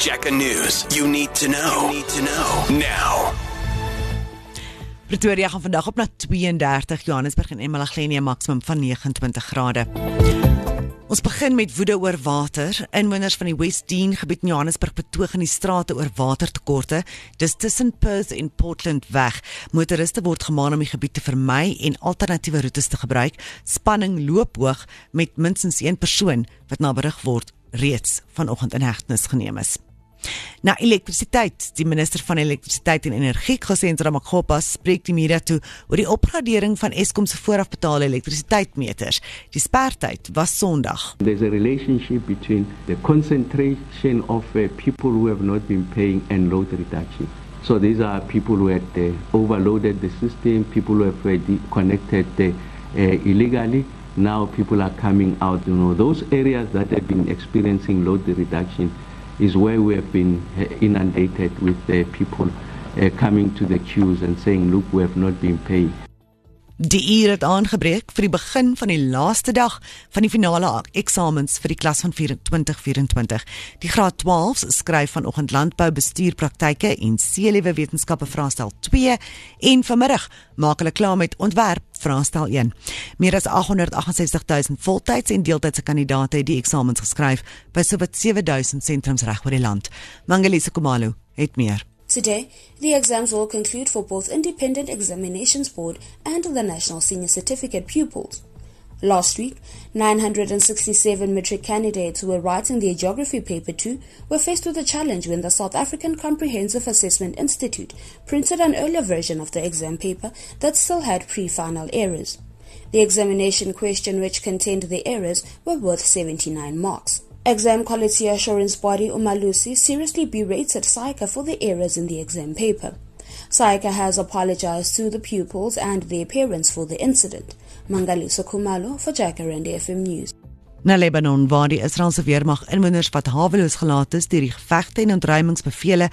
Checker News. You need to know. Now. Pretoria gaan vandag op na 32, Johannesburg en Emalahleni 'n maksimum van 29 grade. Ons begin met woede oor water. Inwoners van die West Dean gebied in Johannesburg betoog in die strate oor watertekorte. Dis tussen Perth en Portland weg. Motoriste word gemaan om die gebied te vermy en alternatiewe roetes te gebruik. Spanning loop hoog met minstens 1 persoon wat na berig word reeds vanoggend in hegtenis geneem is. Na elektrisiteit, die minister van elektrisiteit en energie, Kusendra Makgopa, spreek die media toe oor die opgradering van Eskom se voorafbetaalde elektrisiteitsmeters. Die spertyd was Sondag. There's a relationship between the concentration of people who have not been paying and load reduction. So these are people who had overloaded the system, people who have connected illegally. Now people are coming out, those areas that have been experiencing load reduction is where we have been inundated with people coming to the queues and saying, look, we have not been paid. Die uur het aangebreek vir die begin van die laaste dag van die finale eksamens vir die klas van 2024. Die graad 12s skryf vanoggend landbou bestuurpraktyke en seelewe wetenskappe vraestel 2 en vanmiddag maak hulle klaar met ontwerp vraestel 1. Meer as 868,000 voltyds en deeltydse kandidaate het die eksamens geskryf by sowat 7,000 sentrums reg oor die land. Mangalisa Kumalo het meer. Today, the exams will conclude for both Independent Examinations Board and the National Senior Certificate pupils. Last week, 967 matric candidates who were writing their geography paper 2 were faced with a challenge when the South African Comprehensive Assessment Institute printed an earlier version of the exam paper that still had pre-final errors. The examination question which contained the errors were worth 79 marks. Exam quality assurance body Umalusi seriously berated SAICA for the errors in the exam paper. SAICA has apologized to the pupils and their parents for the incident. Mangalisa Kumalo for Jacaranda FM News. Na Lebanon, waar die Israeliese weermag inwoners wat haweloos gelaat is deur die gevegte en ontruimingsbevele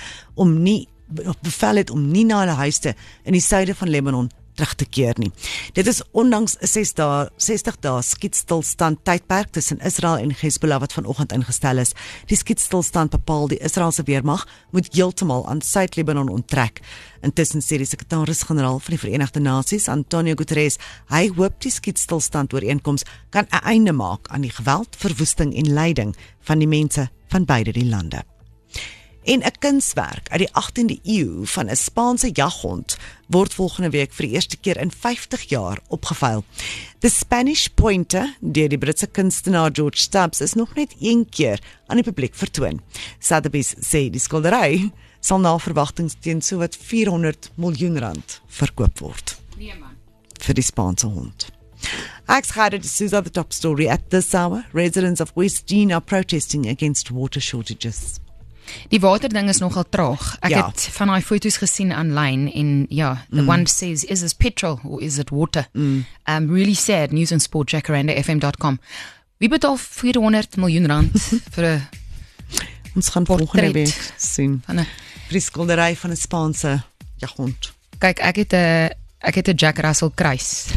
bevel het om nie na hulle huise in die suide van Lebanon terug te keer nie. Dit is ondanks 'n 60 dae skietstilstand tydperk tussen Israel en Hezbollah wat vanoggend ingestel is. Die skietstilstand bepaal die Israeliese weermag moet heeltemal aan Suid-Libanon onttrek. Intussen sê die sekretaris-generaal van die Verenigde Nasies, Antonio Guterres, hy hoop die skietstilstand ooreenkoms kan 'n einde maak aan die geweld, verwoesting en lyding van die mense van beide die lande. En 'n kunswerk uit die 18de eeu van 'n Spaanse jaghond word volgende week vir die eerste keer in 50 jaar opgeveil. The Spanish Pointer, deur die Britse kunstenaar George Stubbs, is nog net 1 keer aan die publiek vertoon. Sotheby's sê die skildery sal na verwagtings teen sowat R400 miljoen verkoop word. Nee man. Vir die Spaanse hond. Ek's Gerda de Souza, the top story at this hour. Residents of West Dean are protesting against water shortages. Die waterding is nogal traag. Ek Ja. het van daai foto's gesien online en ja, the one says, is this petrol or is it water? Really sad. News and Sport, jacarandafm.com. Wie betaal R400 miljoen vir 'n Ons gaan volgende Portret week sien. van 'n Vir die skildery van 'n Spaanse jaghond. Kyk, ek het 'n Jack Russell kruis.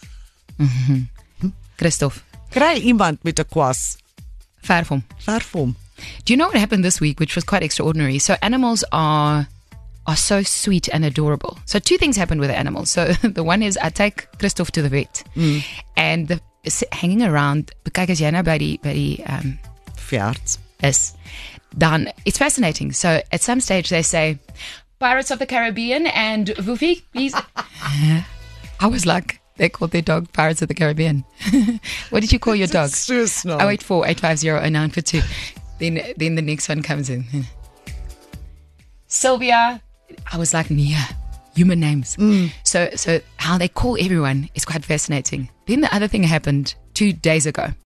Christoph, Kry iemand met 'n kwas. verf hom. Verf hom. Do you know what happened this week, which was quite extraordinary? So animals are so sweet and adorable. So 2 things happened with the animals. So the one is I take Christoph to the vet, and hanging around. Kyk as jy nou by die Veearts. is done. It's fascinating. So at some stage they say, Pirates of the Caribbean and Woofy, please. I was like, they called their dog Pirates of the Caribbean. What did you call your dog? So snaak. 084-850-0942. Then the next one comes in. Sylvia. I was like, Nia, human names. So how they call everyone is quite fascinating. Then the other thing happened 2 days ago.